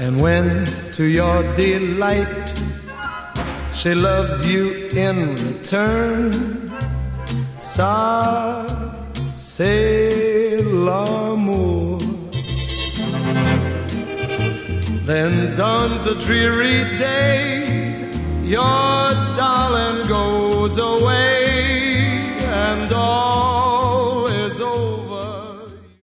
And when to your delight she loves you in return, ça c'est l'amour. Then dawns a dreary day, your darling goes away.